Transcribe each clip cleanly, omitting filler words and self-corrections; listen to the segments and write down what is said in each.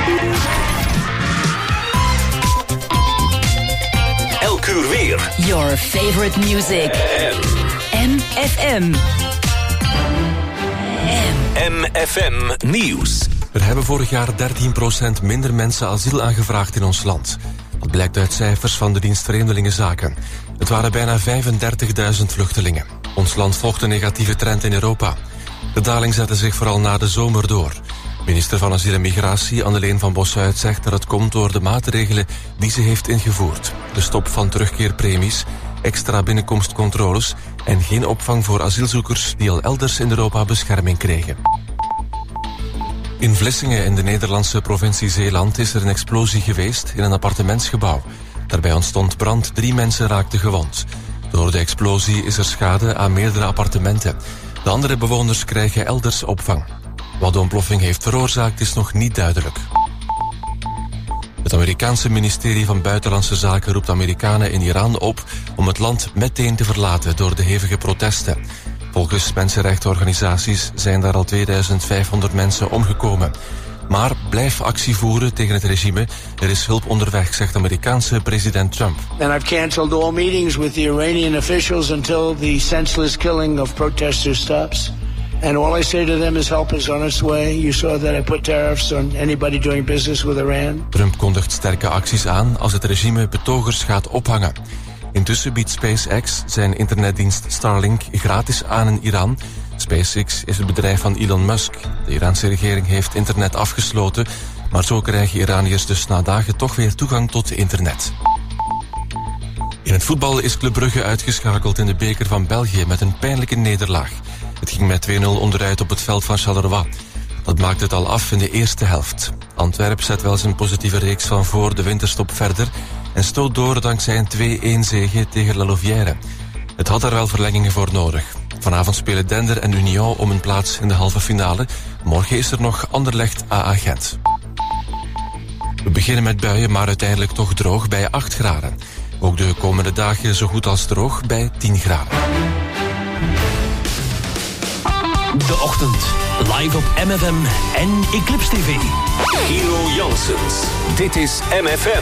Elk uur weer. Your favorite music. MFM. MFM Nieuws. Er hebben vorig jaar 13% minder mensen asiel aangevraagd in ons land. Dat blijkt uit cijfers van de dienst Vreemdelingenzaken. Het waren bijna 35.000 vluchtelingen. Ons land volgt een negatieve trend in Europa. De daling zette zich vooral na de zomer door. Minister van Asiel en Migratie Anneleen van Bossuit zegt dat het komt door de maatregelen die ze heeft ingevoerd. De stop van terugkeerpremies, extra binnenkomstcontroles en geen opvang voor asielzoekers die al elders in Europa bescherming kregen. In Vlissingen in de Nederlandse provincie Zeeland is er een explosie geweest in een appartementsgebouw. Daarbij ontstond brand, 3 mensen raakten gewond. Door de explosie is er schade aan meerdere appartementen. De andere bewoners krijgen elders opvang. Wat de ontploffing heeft veroorzaakt is nog niet duidelijk. Het Amerikaanse ministerie van Buitenlandse Zaken roept Amerikanen in Iran op om het land meteen te verlaten door de hevige protesten. Volgens mensenrechtenorganisaties zijn daar al 2500 mensen omgekomen. Maar blijf actie voeren tegen het regime. Er is hulp onderweg, zegt Amerikaanse president Trump. And I've cancelled all meetings with the Iranian officials until the senseless killing of protesters stops. And all I say to them is help is on its way. You saw that I put tariffs on anybody doing business with Iran. Trump kondigt sterke acties aan als het regime betogers gaat ophangen. Intussen biedt SpaceX zijn internetdienst Starlink gratis aan in Iran. SpaceX is het bedrijf van Elon Musk. De Iraanse regering heeft internet afgesloten, maar zo krijgen Iraniërs dus na dagen toch weer toegang tot internet. In het voetbal is Club Brugge uitgeschakeld in de beker van België met een pijnlijke nederlaag. Het ging met 2-0 onderuit op het veld van Charleroi. Dat maakt het al af in de eerste helft. Antwerp zet wel zijn positieve reeks van voor de winterstop verder en stoot door dankzij een 2-1 zege tegen La Louvière. Het had daar wel verlengingen voor nodig. Vanavond spelen Dender en Union om een plaats in de halve finale. Morgen is er nog Anderlecht AA Gent. We beginnen met buien, maar uiteindelijk toch droog bij 8 graden. Ook de komende dagen zo goed als droog bij 10 graden. De ochtend, live op MFM en Eclipse TV. Hero Janssens, dit is MFM.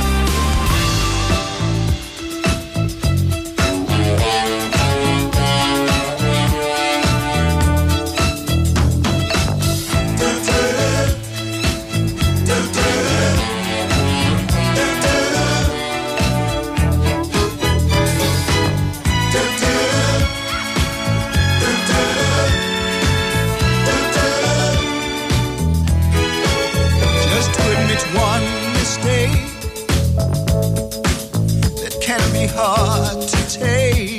Hard to take.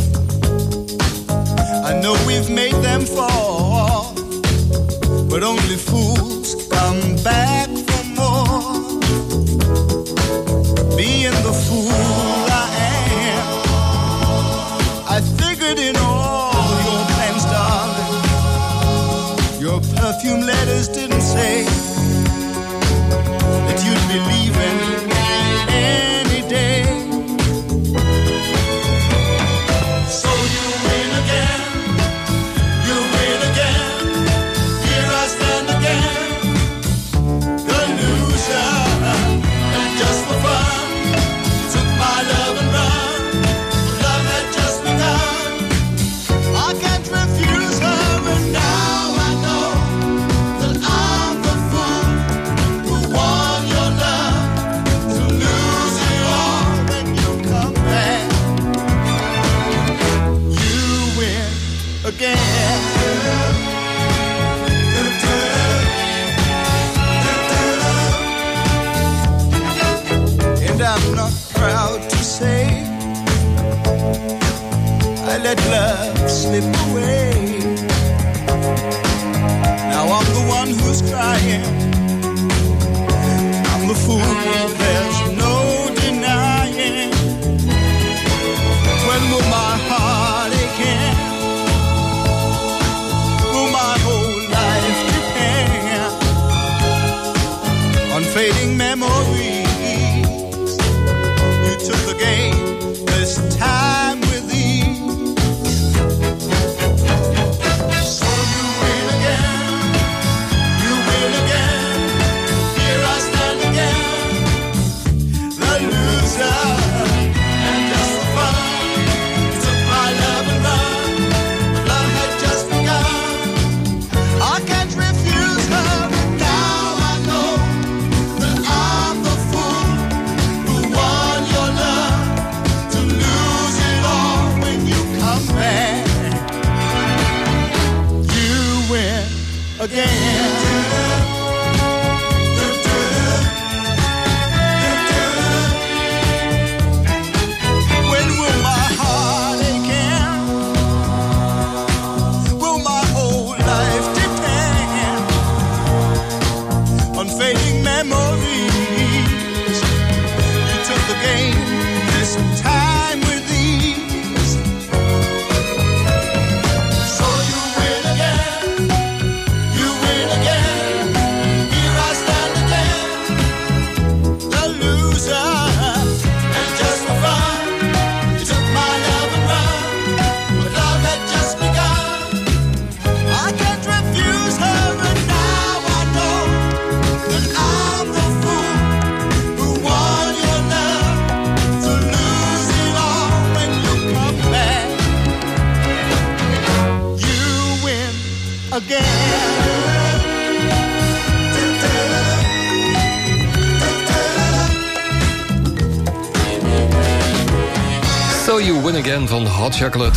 I know we've made them fall, but only fools come back for more. Being the fool I am, I figured in all your plans, darling, your perfume letters didn't say that you'd be leaving any day. And I'm not proud to say I let love slip away. Now I'm the one who's crying, I'm the fool, there's no denying. When will my heart again? Will my whole life depend on fading memories? You took the game this time with ease. So you win again, you win again. Here fading memories. You took the game this time with ease. So you win again, you win again. Here I stand again, the loser. And just for fun, you took my love and run, but love had just begun. I can't refuse her, and now I know that I'm the fool who won your love, to lose it all when you come back. You win again. So You Win Again van Hot Chocolate.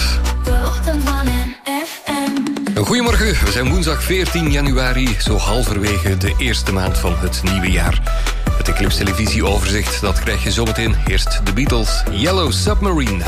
Goedemorgen, we zijn woensdag 14 januari, zo halverwege de eerste maand van het nieuwe jaar. Het Eclipse televisieoverzicht, dat krijg je zometeen. Eerst de Beatles, Yellow Submarine.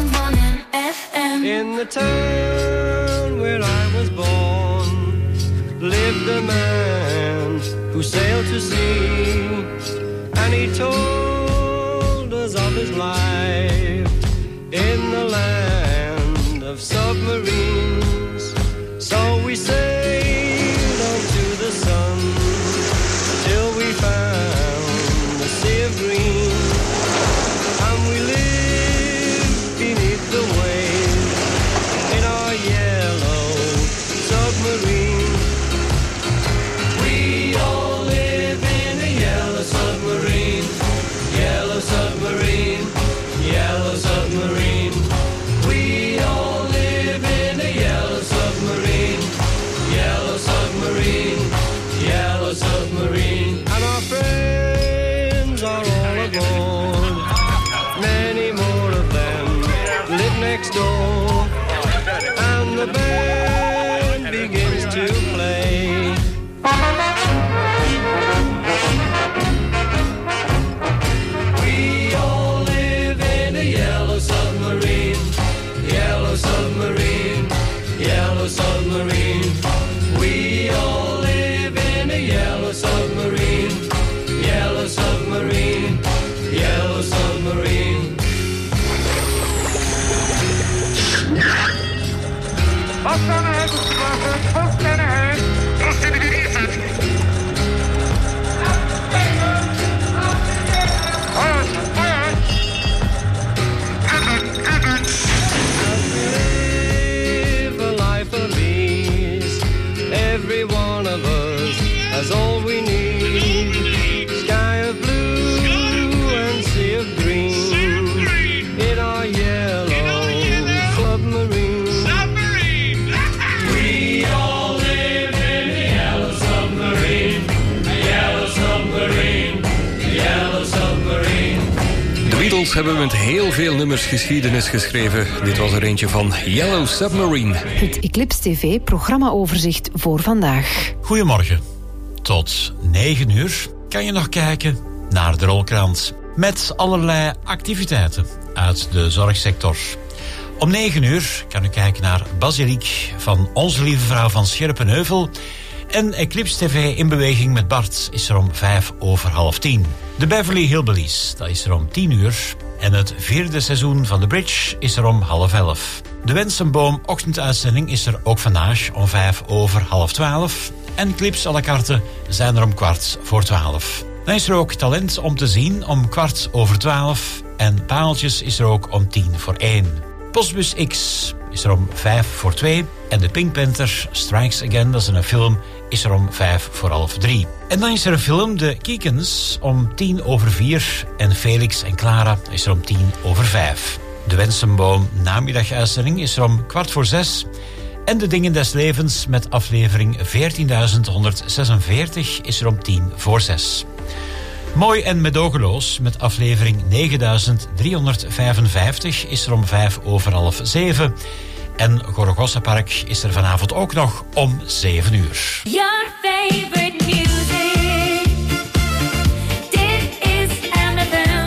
In the town where I was born lived a man who sailed to sea, and he told us of his life in the land of submarines. So we sailed on to the sun till we found the sea of green, and we lived beneath the waves in our yellow submarine. We all live in a yellow submarine, yellow submarine, yellow submarine. We all live in a yellow submarine, yellow submarine, yellow submarine. And our friends are all aboard, many more of them live next door, and the band begins to play. We all live in a yellow submarine, yellow submarine, yellow submarine. We all live in a yellow submarine, yellow submarine, yellow submarine. Live a life of ease. Every one of us has all we need. Sky of blue and sea of green in our yellow submarine. We all live in a yellow submarine, yellow submarine, yellow submarine. De Beatles hebben met heel veel nummers geschiedenis geschreven. Dit was er eentje van Yellow Submarine. Het Eclipse TV programmaoverzicht voor vandaag. Goedemorgen. Tot 9 uur kan je nog kijken naar de Rolkrant met allerlei activiteiten uit de zorgsector. Om 9 uur kan u kijken naar Basiliek van Onze Lieve Vrouw van Scherpenheuvel. En Eclipse TV in beweging met Bart is er om 9:05. De Beverly Hillbillies, dat is er om 10 uur. En het 4e seizoen van The Bridge is er om 11:30. De Wensenboom ochtenduitzending is er ook vandaag om 11:05. En clips à la carte zijn er om 11:15. Dan is er ook talent om te zien om 11:15. En Paaltjes is er ook om 1:10. Postbus X is er om 2:05. En de Pink Panther Strikes Again, dat is een film, is er om 2:45. En dan is er een film, De Kiekens, om 4:10. En Felix en Clara is er om 5:10. De Wensenboom namiddaguitzending is er om 5:15. En De Dingen des Levens met aflevering 14.146 is er om 5:10. Mooi en medogeloos met aflevering 9.355 is er om 6:05. En Gorogosa Park is er vanavond ook nog om 7 uur. Your favorite music. Dit is MFM.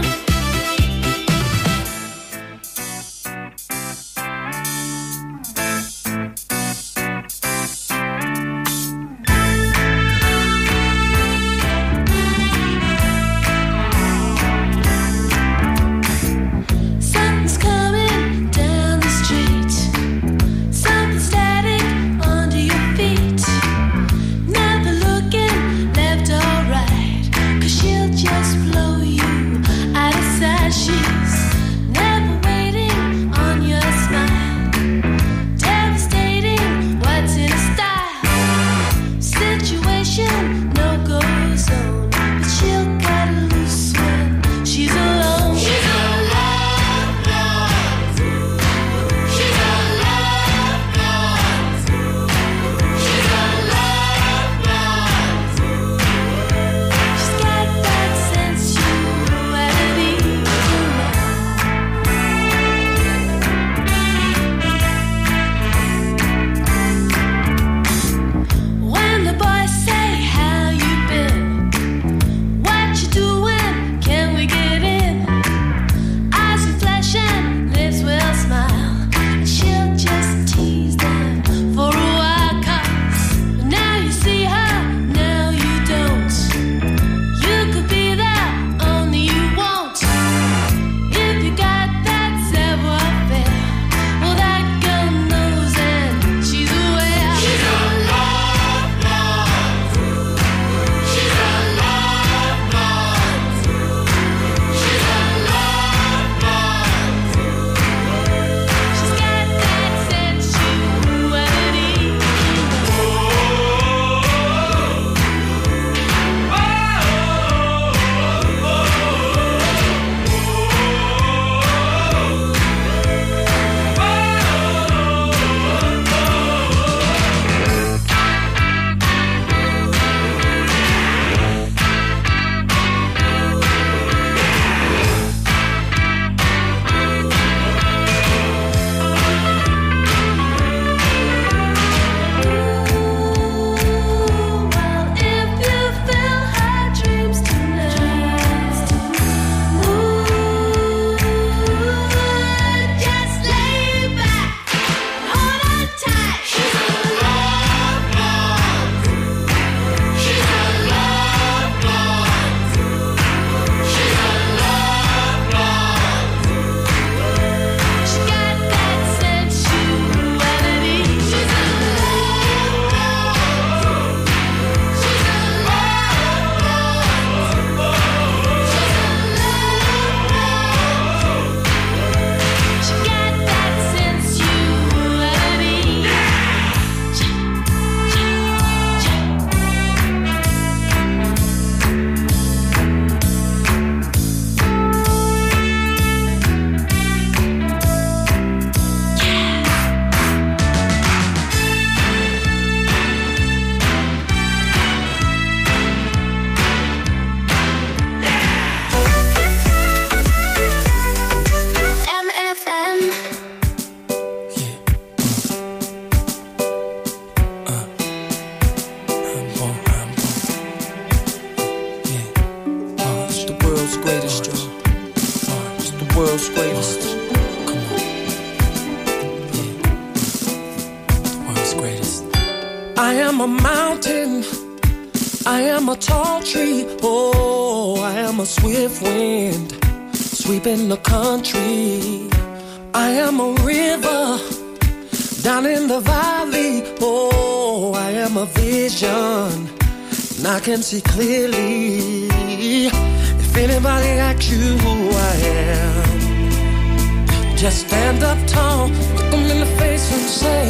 greatest, Joe. It's the world's greatest. Come on. Yeah. The world's greatest. I am a mountain. I am a tall tree. Oh, I am a swift wind sweeping the country. I am a river down in the valley. Oh, I am a vision and I can see clearly. If anybody asks you who I am, just stand up tall, look them in the face and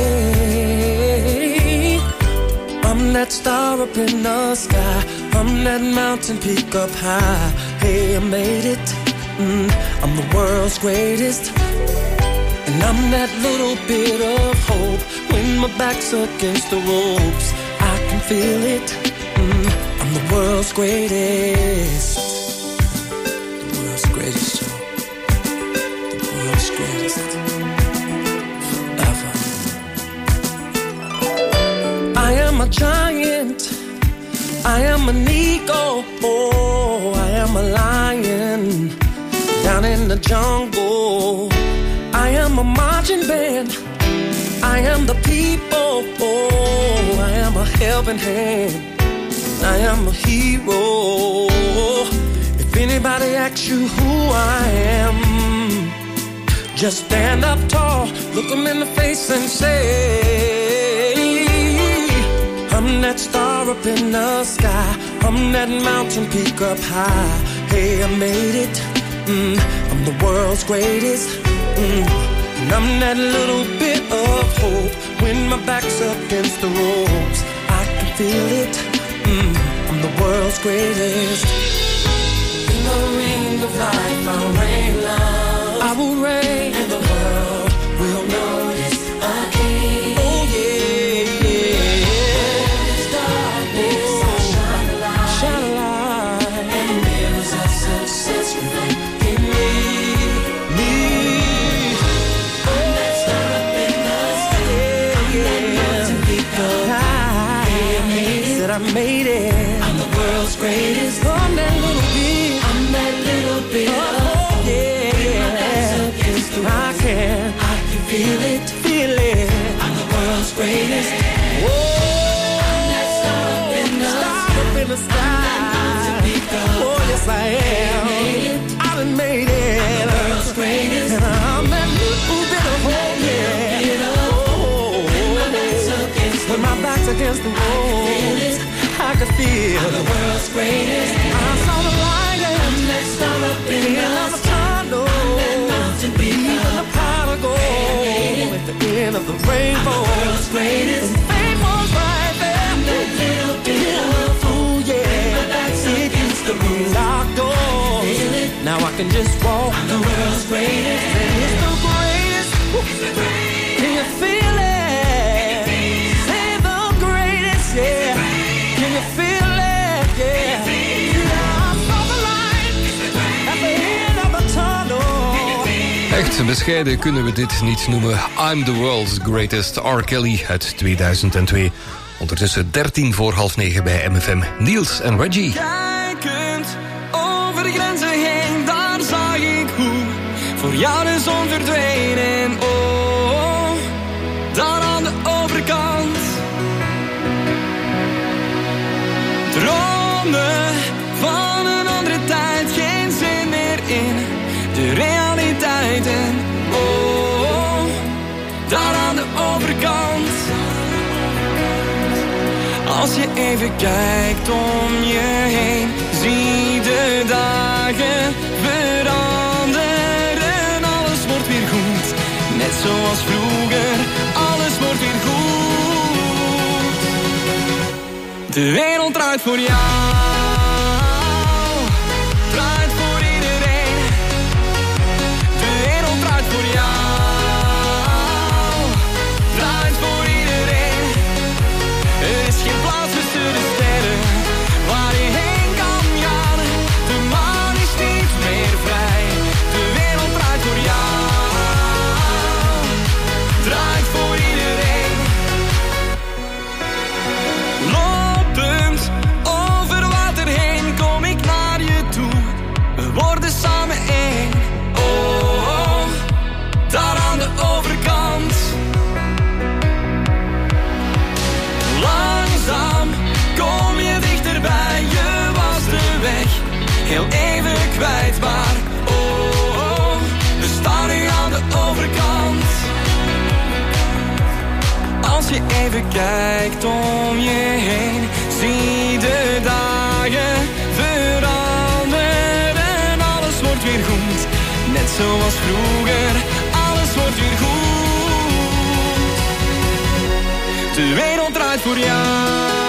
say, I'm that star up in the sky, I'm that mountain peak up high. Hey, I made it, I'm the world's greatest. And I'm that little bit of hope. When my back's against the ropes, I can feel it, I'm the world's greatest. The world's greatest, Joe. The world's greatest. Forever. I am a giant, I am an eagle. Oh, I am a lion down in the jungle. I am a marching band, I am the people. Oh, I am a helping hand, I am a hero. If anybody asks you who I am, just stand up tall, look them in the face and say, I'm that star up in the sky, I'm that mountain peak up high. Hey, I made it, I'm the world's greatest. And I'm that little bit of hope. When my back's against the ropes, I can feel it, I'm the world's greatest. In the ring of life I'll reign love, I will reign, and the world will notice a king. Oh yeah, yeah. Over this darkness I'll shine a light, shine a light. And the mirrors of success reflect in me. I made it. I'm the world's greatest. I'm that little bit. I'm that little bit. Oh yeah. I can feel it, feel it. I'm the world's greatest. Whoa. I'm that star up in the sky. Oh yes I am. I done made it. I'm the world's greatest. And I'm that little bit of hope. Yeah. When my back's against the wall, I can feel I'm the world's greatest. I saw the light and that star up in the tunnel. I'm that mountain peak, even the pot of gold at the end of the rainbow. I'm the world's greatest. And fame was right there. I'm that little bit of fool, yeah. My back's against the locked doors. Now I can just walk. I'm the world's greatest. And it's the greatest. It's the greatest. Can you feel it? Say the greatest, yeah. Can you feel it? Yeah. I saw the light at the end of the tunnel. Echt bescheiden kunnen we dit niet noemen. I'm the world's greatest. R. Kelly uit 2002. Ondertussen 8:13 bij MFM. Niels en Reggie. Kijkend over de grenzen heen, daar zag ik hoe voor jou de zon verdween. En oh, daar aan de overkant dromen van een andere tijd, geen zin meer in de realiteit. En oh, daar aan de overkant, als je even kijkt om je heen, zie de dagen veranderen. Alles wordt weer goed, net zoals vroeger, alles wordt weer goed. De wereld draait voor jou, draait voor iedereen. De wereld draait voor jou, draait voor iedereen. Er is geen plaats tussen de sterren waar je heen kan gaan. De maan is niet meer vrij. De wereld draait voor jou, draait voor iedereen. Lopend over wordt weer goed. Net zoals vroeger, alles wordt weer goed. De wereld draait voor jou,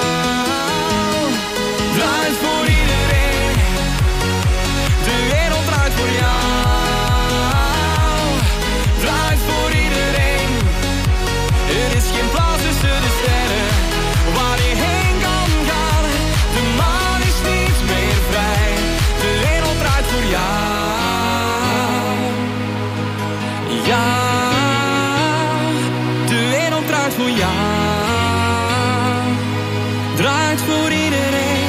draait voor iedereen. De wereld draait voor jou, draait voor iedereen. Er is geen plaats tussen de sterren waar je heen kan gaan. De maan is niet meer vrij. De wereld draait voor jou. Ja, de wereld draait voor jou. Draait voor iedereen.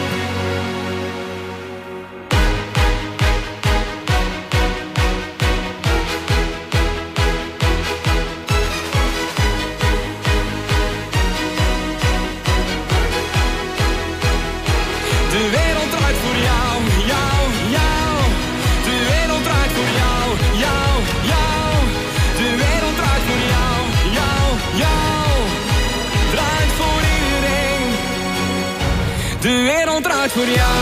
De wereld draait voor jou, jou, jou. De wereld draait voor jou, jou, jou. De wereld draait voor jou, jou, jou. Draait voor iedereen. De wereld draait voor jou.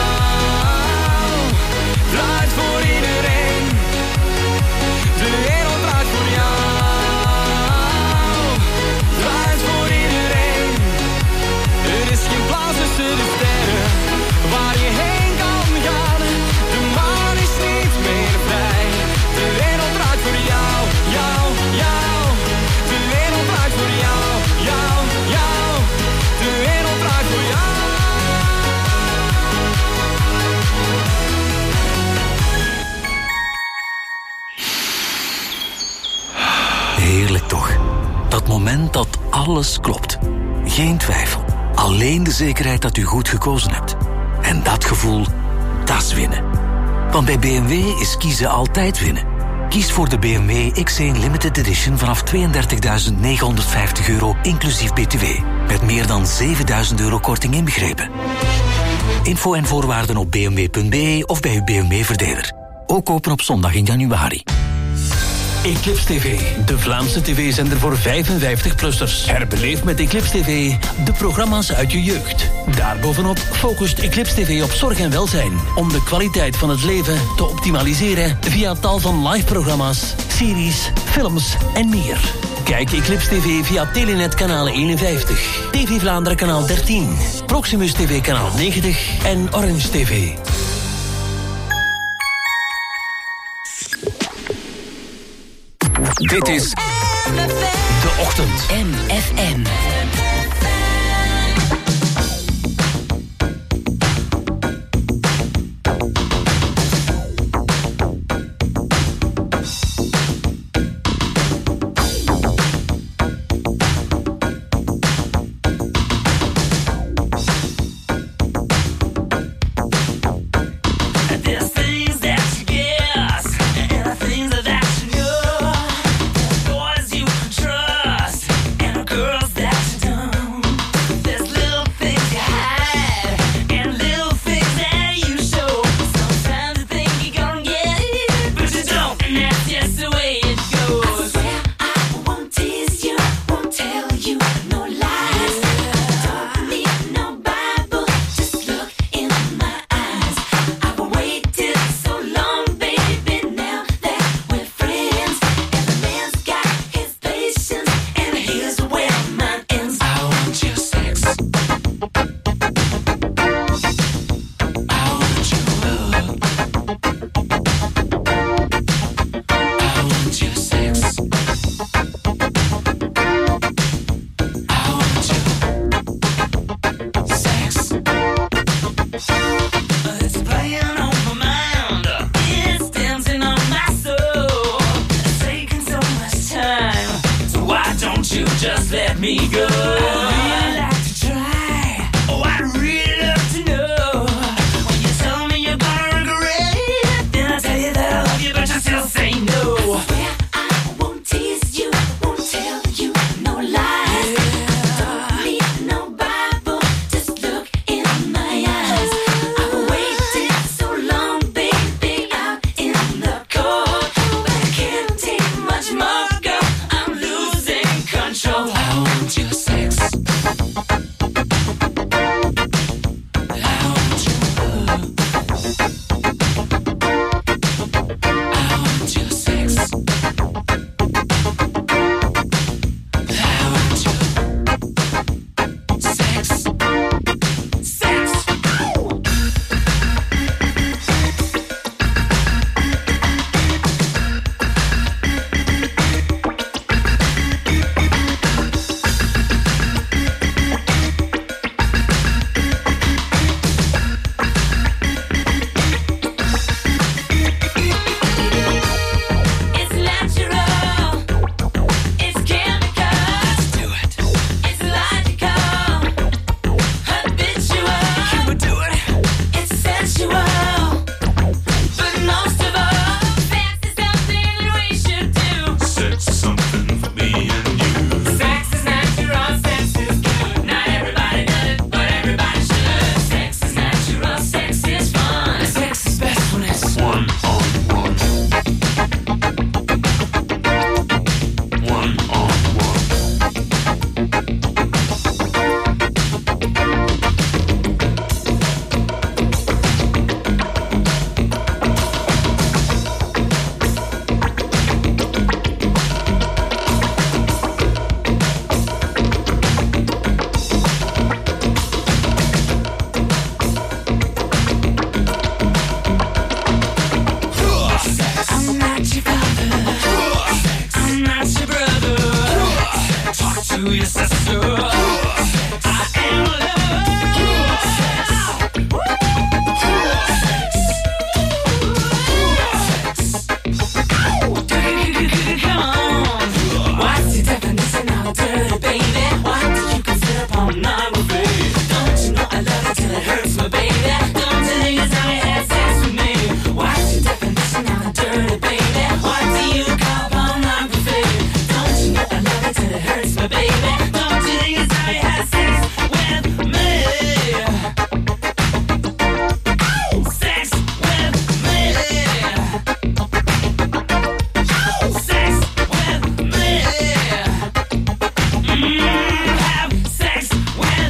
Draait voor iedereen. De wereld draait voor jou. Draait voor iedereen. Er is geen plaats tussen de sterren waar je heen kan gaan. De maan is niet meer vrij. De wereld draait voor jou, jou, jou. De wereld draait voor jou, jou, jou. De wereld draait voor jou. Heerlijk toch? Dat moment dat alles klopt. Geen twijfel. Alleen de zekerheid dat u goed gekozen hebt. En dat gevoel, dat is winnen. Want bij BMW is kiezen altijd winnen. Kies voor de BMW X1 Limited Edition vanaf €32.950 inclusief BTW. Met meer dan €7.000 korting inbegrepen. Info en voorwaarden op bmw.be of bij uw BMW-verdeler. Ook open op zondag in januari. Eclipse TV, de Vlaamse tv-zender voor 55-plussers. Herbeleef met Eclipse TV de programma's uit je jeugd. Daarbovenop focust Eclipse TV op zorg en welzijn. Om de kwaliteit van het leven te optimaliseren via tal van live-programma's, series, films en meer. Kijk Eclipse TV via Telenet kanaal 51, TV Vlaanderen kanaal 13, Proximus TV kanaal 90 en Orange TV. Dit is De Ochtend. MFM. just let me go. I'd really like to try. Oh, I'd really love to know. When you tell me you're gonna regret it, then I tell you that I love you, but you still say no. Swear I won't tease you, won't tell you no lies. Don't need no Bible, just look in my eyes. I've waited so long, baby, out in the cold, but I can't take much more, girl. I'm losing control. I want your sex. to your sister. I am a lover. Come on. What's the definition of dirty, baby? What do you consider pornography? Don't you know I love it till it hurts my baby? Don't you think it's how you had sex with me? What's the definition of dirty, baby? What do you call pornography? Don't you know I love it till it hurts my baby? Don't you think it's how you had sex with me? Sex with me. Sex with me. Have sex with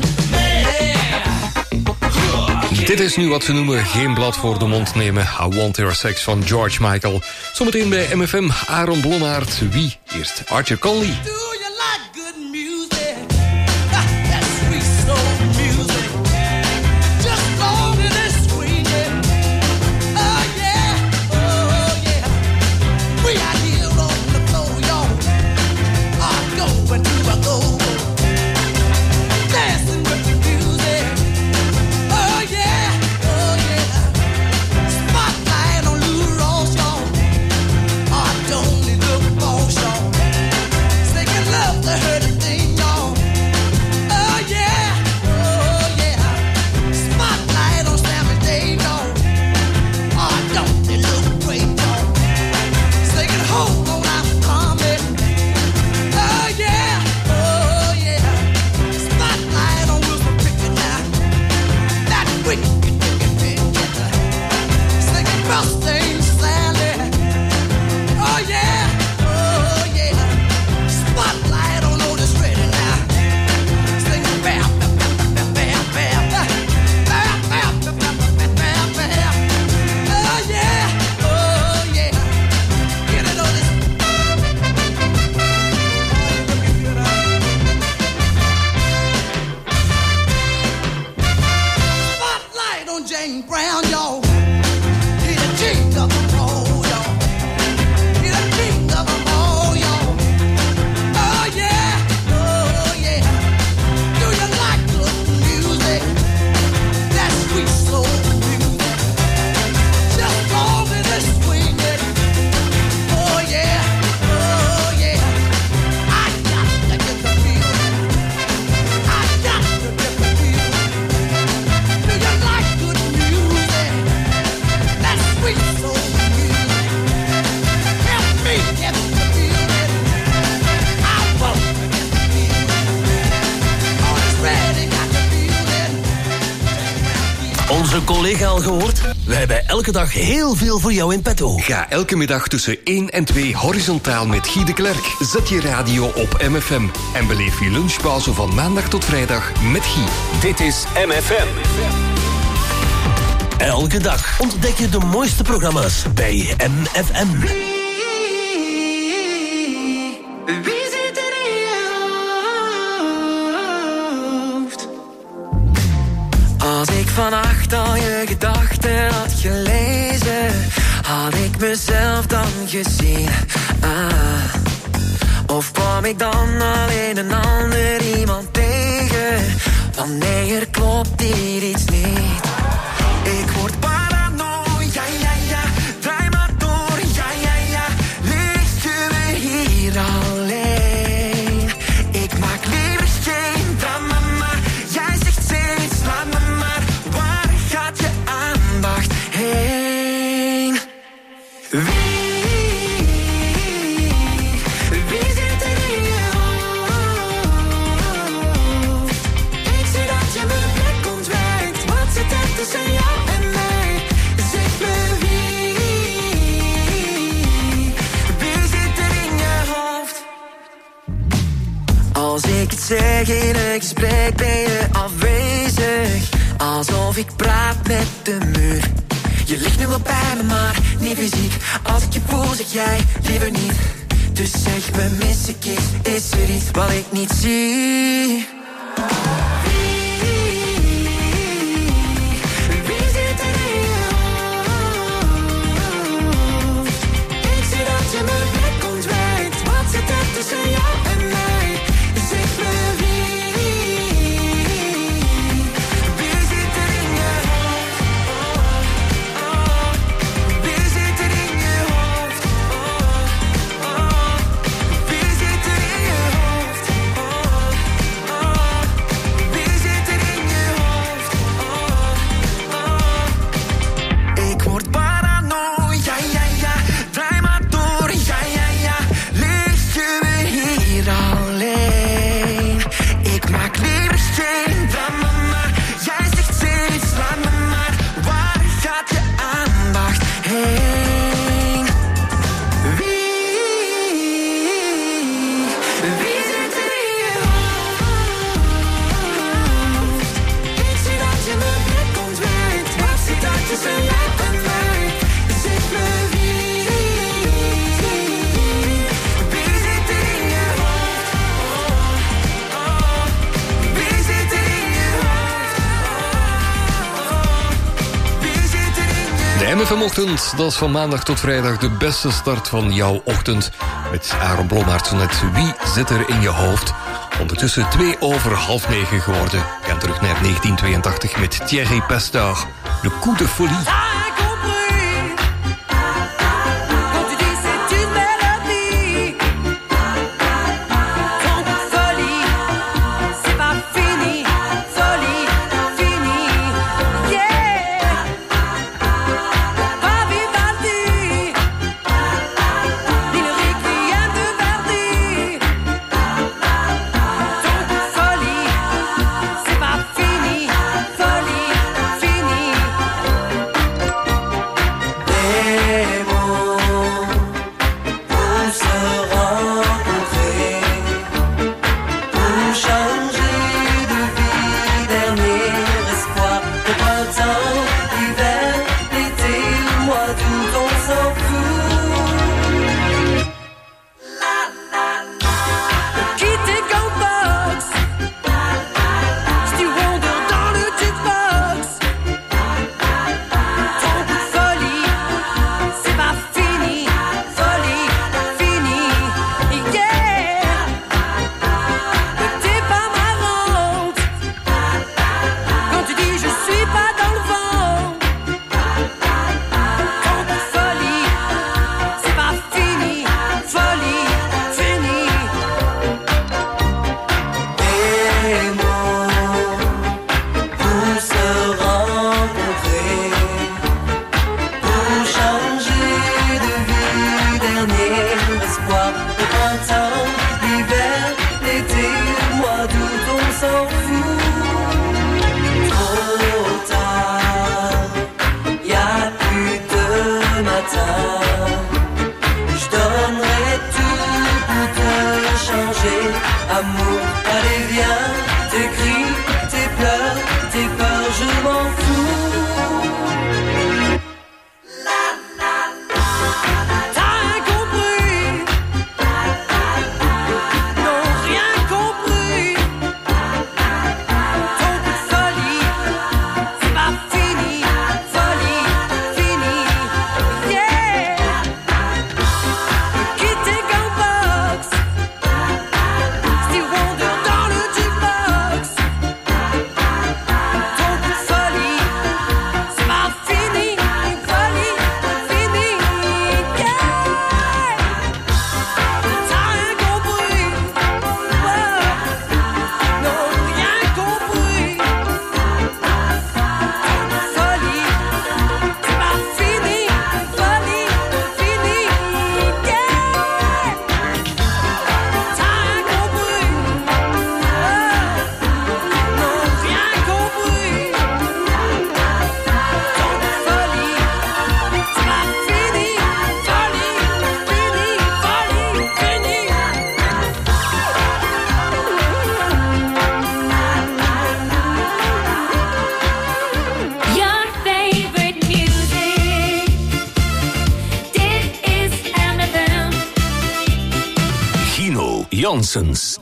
me. Dit is nu wat ze noemen geen blad voor de mond nemen. I Want Your Sex van George Michael. Zometeen bij MFM Aaron Blommaert. Wie? Eerst Archer Conley. Do you like good music? That sweet soul music. Just long as it's swinging. Oh yeah, oh yeah. We out here on the floor, y'all. Going to a go-go. Dancing with the music. Oh yeah, oh yeah. Spotlight on Lou Ross, y'all. Don't need look for y'all. Singing love to her to thing, y'all. Oh yeah, oh yeah. Spotlight on Sammy Davis, y'all. Don't they look great, y'all? Singing hold on, I'm coming. Oh yeah, oh yeah. Spotlight on Wilson Pickett now. That wicked Pickett. Singing Rustin Sally. Oh yeah, oh yeah. Spotlight on Otis Redding now. Singing bam, bam, bam, bam, bam, bam, bam, bam, bam, bam, bam. Oh yeah, oh yeah. Get it, Otis. Spotlight on Jane Brown, y'all. He the king of the road, y'all. He the king of them all, y'all. Oh yeah, oh yeah. Do you like good music? That sweet soul music. Just long as it's swinging. Oh yeah, oh yeah. I got to get the feeling. I got to get the feeling. Do you like good music? That sweet soul music. Help me get the feeling. I want to get the feeling. All is ready, got the feeling. Onze collega al gehoord? Wij hebben elke dag heel veel voor jou in petto. Ga elke middag tussen 1 en 2 horizontaal met Guy de Klerk. Zet je radio op MFM en beleef je lunchpauze van maandag tot vrijdag met Guy. Dit is MFM. Elke dag ontdek je de mooiste programma's bij MFM. Wie zit er in je hoofd? Als ik vannacht al je gedachten had gelezen, had ik mezelf dan gezien. Of kwam ik dan alleen een ander iemand tegen? Want nee, er klopt hier iets niet. Ik word paranoia, ja, ja. Draai maar door, ja, ja, ja. Ligt je me hier alleen? Ik maak liever geen drama, maar jij zegt steeds, laat me maar. Waar gaat je aandacht heen? Wie zit er in je hoofd? Ik zie dat je mijn blik ontwijkt. Wat zit er tussen jou en mij? Zeg me wie zit er in je hoofd? Als ik het zeg in een gesprek ben je afwezig. Alsof ik praat met de muur. Je ligt nu wel bij me, maar niet fysiek. Als ik je voel, zeg jij liever niet. Dus zeg me, mis ik iets? Is er iets wat ik niet zie? Wie zit er in je hoofd? Ik zie dat je mijn blik ontwijkt. Wat zit er tussen jou en mij? Zeg me De MFM-ochtend, dat is van maandag tot vrijdag de beste start van jouw ochtend. Met Aaron Blommaert zo net Wie zit er in je hoofd? Ondertussen 8:02 geworden. We gaan terug naar 1982 met Thierry Pasteur. Le coup de folie. Janssens.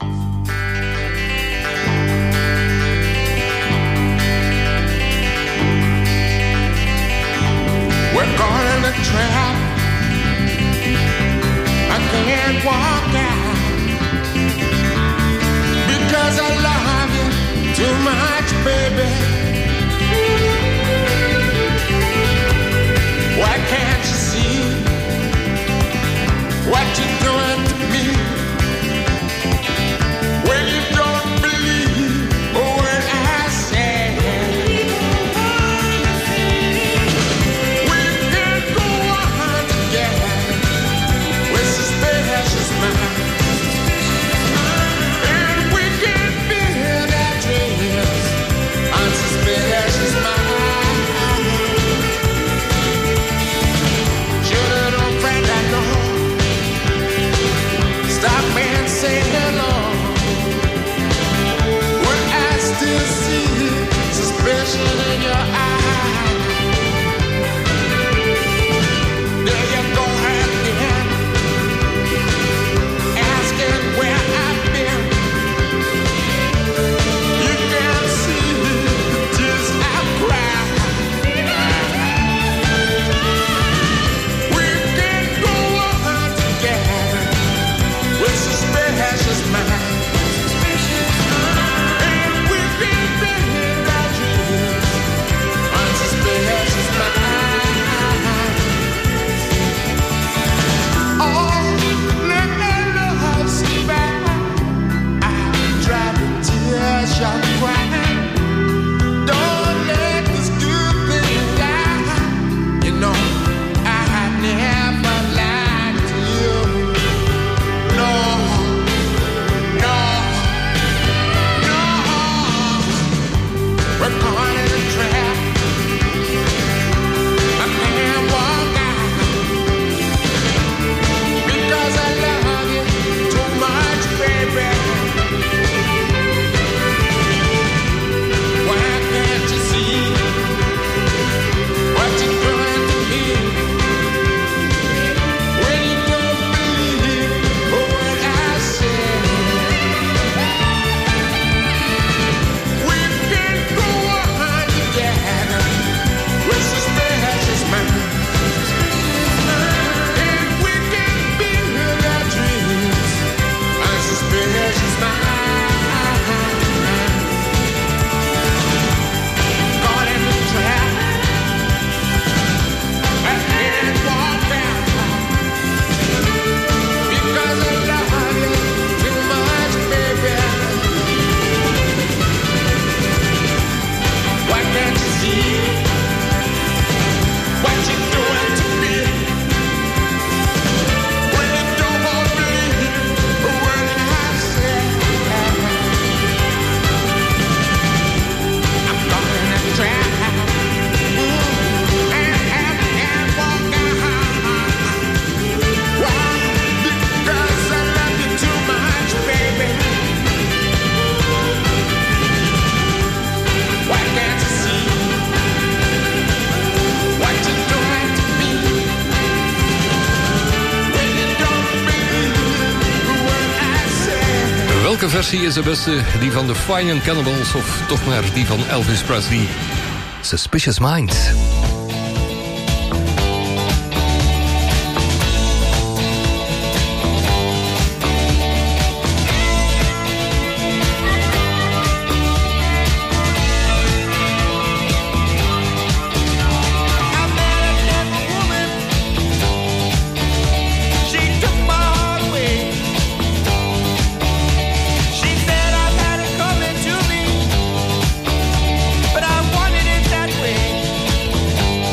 We're going in the trap. I can't walk out because I love you too much, baby. Why can't you see what you're doing to me? When you don't believe a word I say, we can go on together with suspicious minds, and we can build our dreams on suspicious Welke versie is de beste? Die van de Fine and Cannibals of toch maar die van Elvis Presley? Suspicious Minds. But I wanted it that way.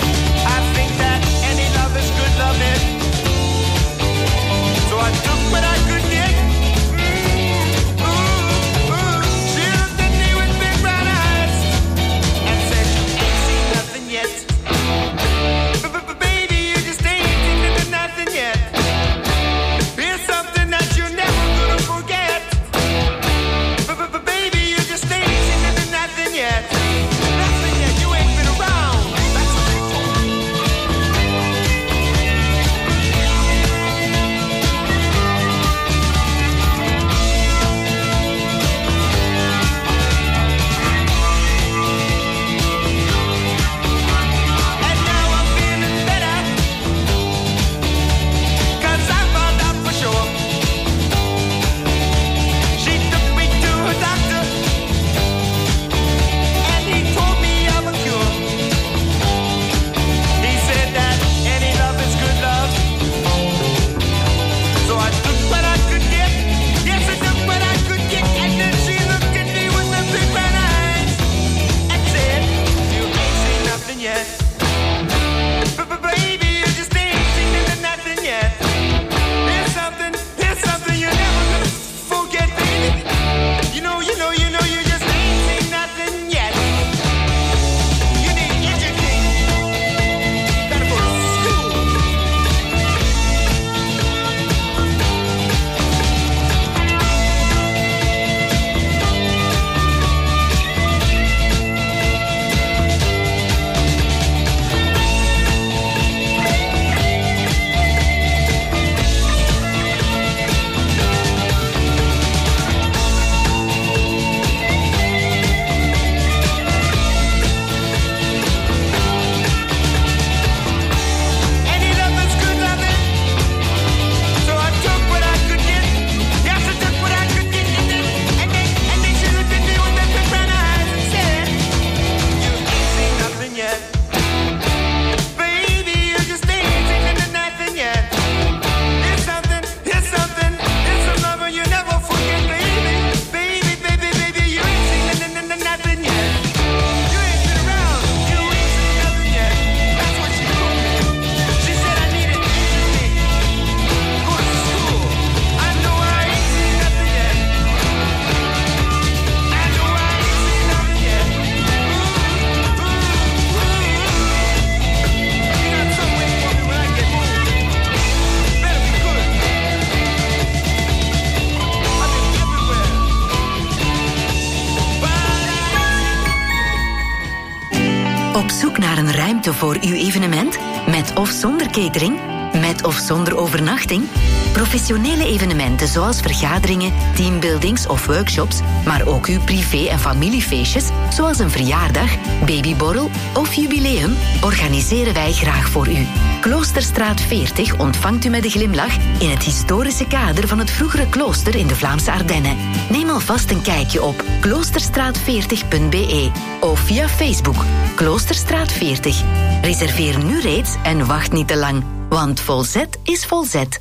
Op zoek naar een ruimte voor uw evenement? Met of zonder catering? Met of zonder overnachting? Professionele evenementen zoals vergaderingen, teambuildings of workshops, maar ook uw privé- en familiefeestjes, zoals een verjaardag, babyborrel of jubileum, organiseren wij graag voor u. Kloosterstraat 40 ontvangt u met een glimlach in het historische kader van het vroegere klooster in de Vlaamse Ardennen. Neem alvast een kijkje op kloosterstraat40.be of via Facebook Kloosterstraat 40. Reserveer nu reeds en wacht niet te lang, want Volzet is Volzet.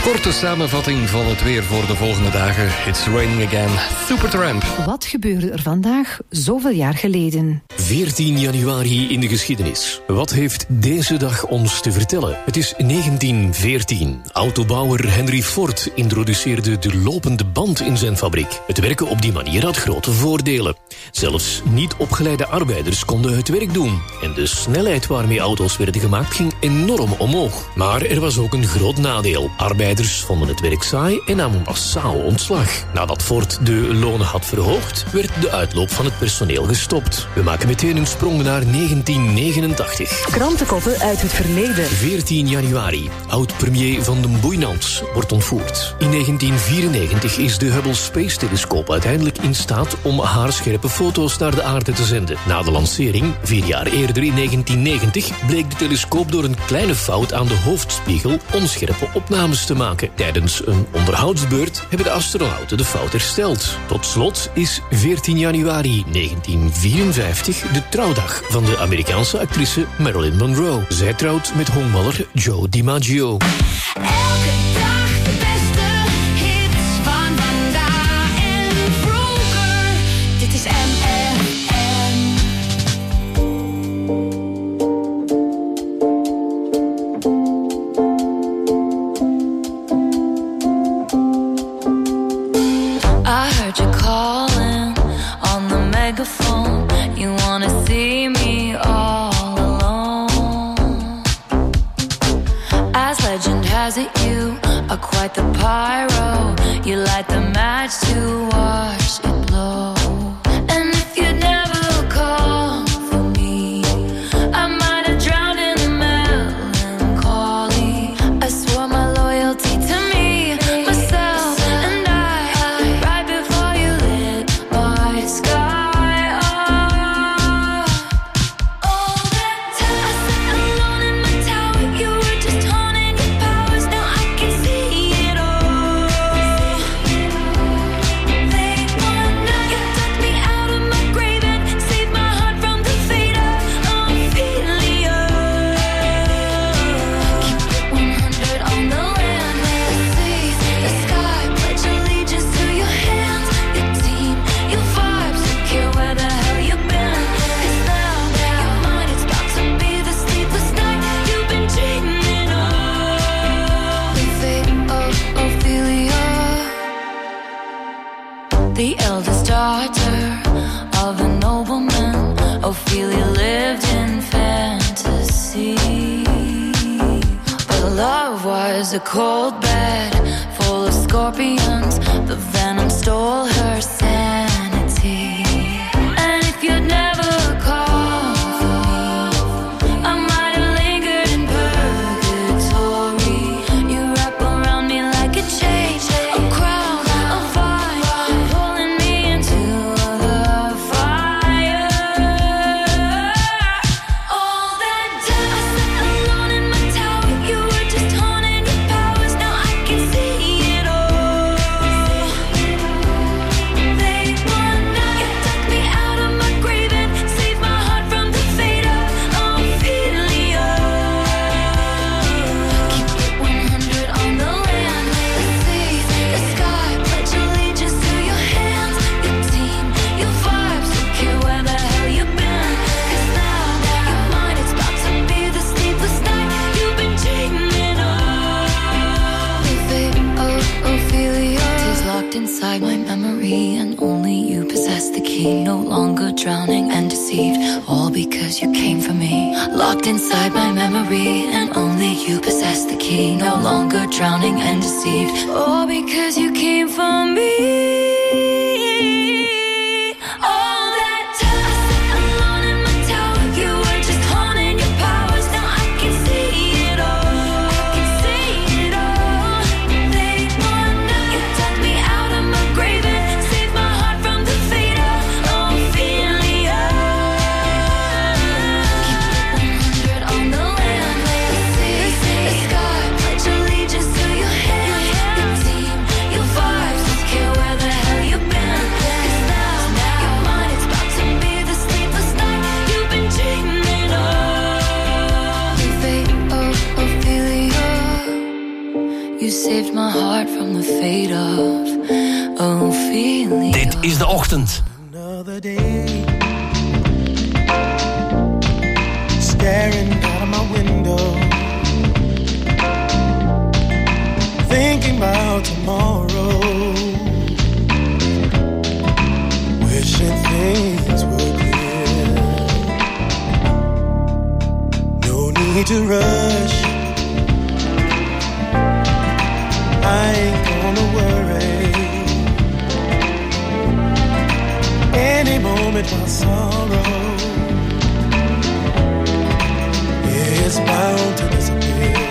korte samenvatting van het weer voor de volgende dagen. It's raining again. Supertramp. Wat gebeurde er vandaag zoveel jaar geleden? 14 januari in de geschiedenis. Wat heeft deze dag ons te vertellen? Het is 1914. Autobouwer Henry Ford introduceerde de lopende band in zijn fabriek. Het werken op die manier had grote voordelen. Zelfs niet opgeleide arbeiders konden het werk doen. En de snelheid waarmee auto's werden gemaakt ging enorm omhoog. Maar er was ook een groot nadeel. Arbeiders vonden het werk saai en namen massaal ontslag. Nadat Ford de lonen had verhoogd, werd de uitloop van het personeel gestopt. We maken meteen een sprong naar 1989. Krantenkoppen uit het verleden. 14 januari. Oud-premier Van den Boeinans wordt ontvoerd. In 1994 is de Hubble Space Telescoop uiteindelijk in staat om haarscherpe foto's naar de aarde te zenden. Na de lancering, 4 jaar eerder in 1990, bleek de telescoop door een kleine fout aan de hoofdspiegel onscherpe opnames te maken. Tijdens een onderhoudsbeurt hebben de astronauten de fout hersteld. Tot slot is 14 januari 1954 de trouwdag van de Amerikaanse actrice Marilyn Monroe. Zij trouwt met honkballer Joe DiMaggio. Elke dag de beste hits van vandaag en vroeger. Dit is MFM. I heard you calling on the megaphone. You wanna see me all alone. As legend has it, you are quite the pyro. You light the match to watch it blow. And if you'd never call for me, I might have drowned in the melancholy. I swore my loyalty to me, myself, and I, right before you lit my sky up. All that time I sat alone in my tower, you were just honing your powers. Now I can see it all. Late one night, you took me out of my grave and saved my heart from the fate of Ophelia. Keep it 100 on the land, the sea, the sky. Pledge allegiance to your hands, your team, your vibes. Don't care where the hell you've been. 'Cause now your mind is about to be the sleepless night you've been dreaming of. The fate of Ophelia, the eldest daughter of a nobleman. Ophelia lived in fantasy, but love was a cold bed full of scorpions. The venom stole her sanity. And if you'd never called for me, I might have lingered in purgatory. You wrap around me like a chain, a crown, a vine, pulling me into the fire. All that time I sat alone in my tower, you were just honing your powers. Now I can see it all. Late one night, you took me out of my grave and saved my heart from the fate of Ophelia. Keep it 100 on the land, the sea, the sky. Pledge allegiance to your hands, your team, your vibes. Don't care where the hell you've been. 'Cause now your mind is about to be the sleepless night you've been dreaming of. The fate of Ophelia is locked inside my memory, and only you possess the key. No longer drowning and deceived, all because you came for me. Locked inside my memory, and only you possess the key. No longer drowning and deceived, all because you came for me. All that time I sat alone in my tower, you were just honing your powers. Now I can see it all. I can see it all. Late one night, you took me out of my grave and saved my heart from the fate of Ophelia. Keep it 100 on the land, the sea, the sky. Pledge allegiance to your hands, your team, your vibes. Don't care where the saved my heart from the fate of Ophelia. Dit is De Ochtend. Another day, staring out of my window, thinking about tomorrow, wishing things were clear. No need to rush, I ain't gonna worry. Any moment my sorrow is bound to disappear.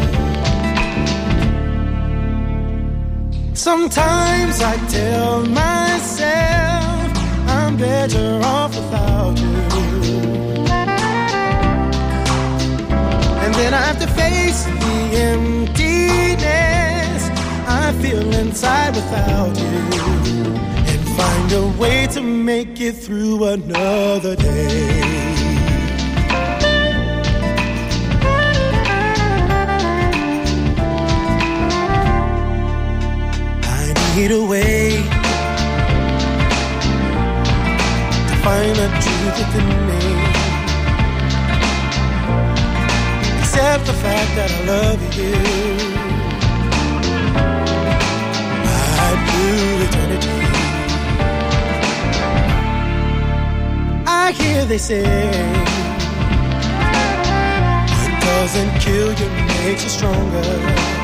Sometimes I tell myself I'm better off without you, and then I have to face the emptiness I feel inside without you, and find a way to make it through another day. Need a way to find the truth within me, accept the fact that I love you. I'd do eternity. I hear they say what doesn't kill you makes you stronger.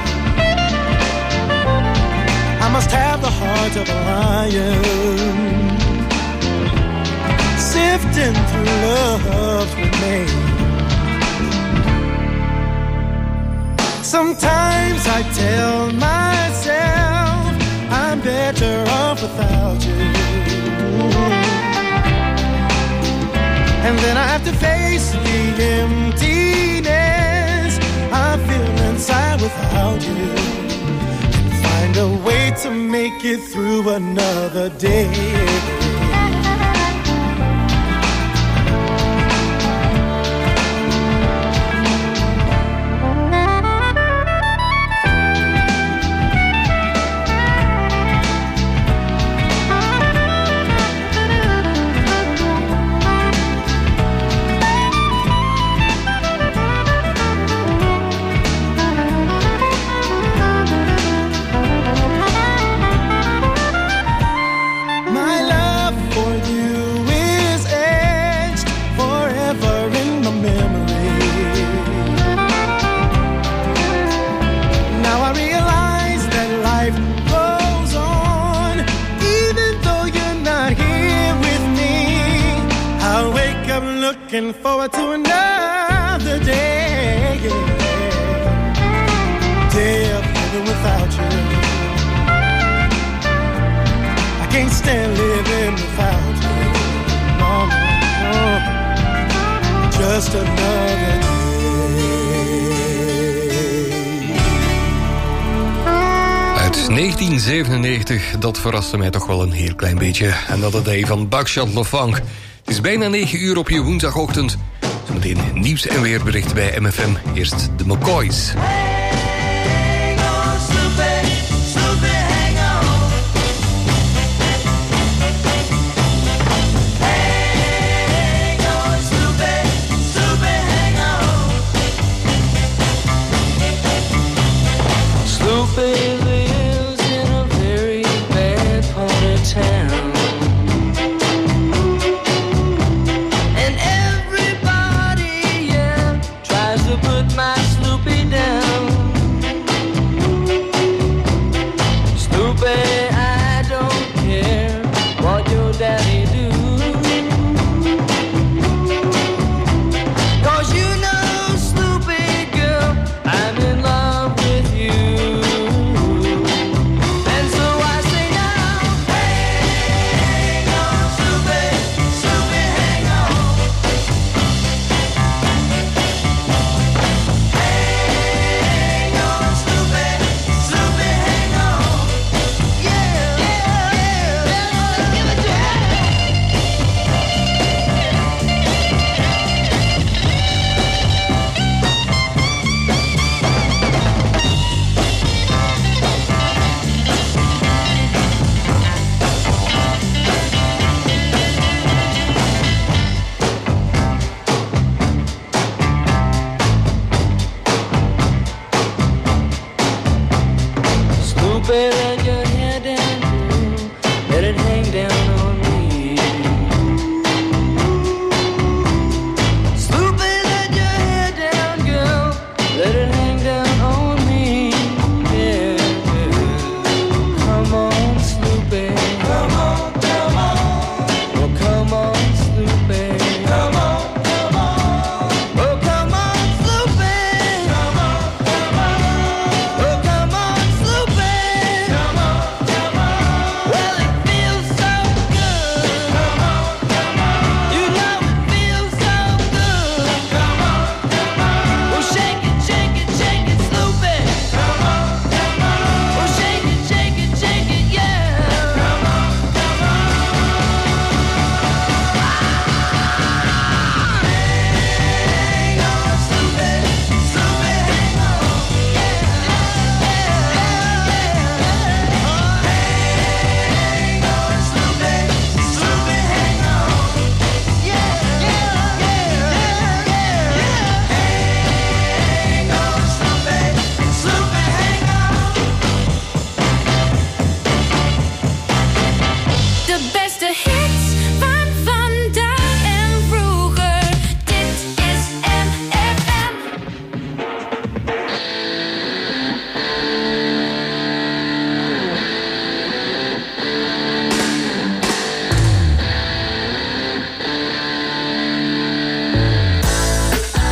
I must have the heart of a lion, sifting through love's remains. Sometimes I tell myself I'm better off without you, and then I have to face the emptiness I feel inside without you, find a way to make it through another day. Looking forward to another day, day of living without you. I can't stand living without you. No, no, no. Just another day. Uit 1997, dat verraste mij toch wel een heel klein beetje. Another Day van Buckshot Lefunk. Het is bijna 9 uur op je woensdagochtend. Zometeen nieuws en weerbericht bij MFM. Eerst de McCoys. Hey!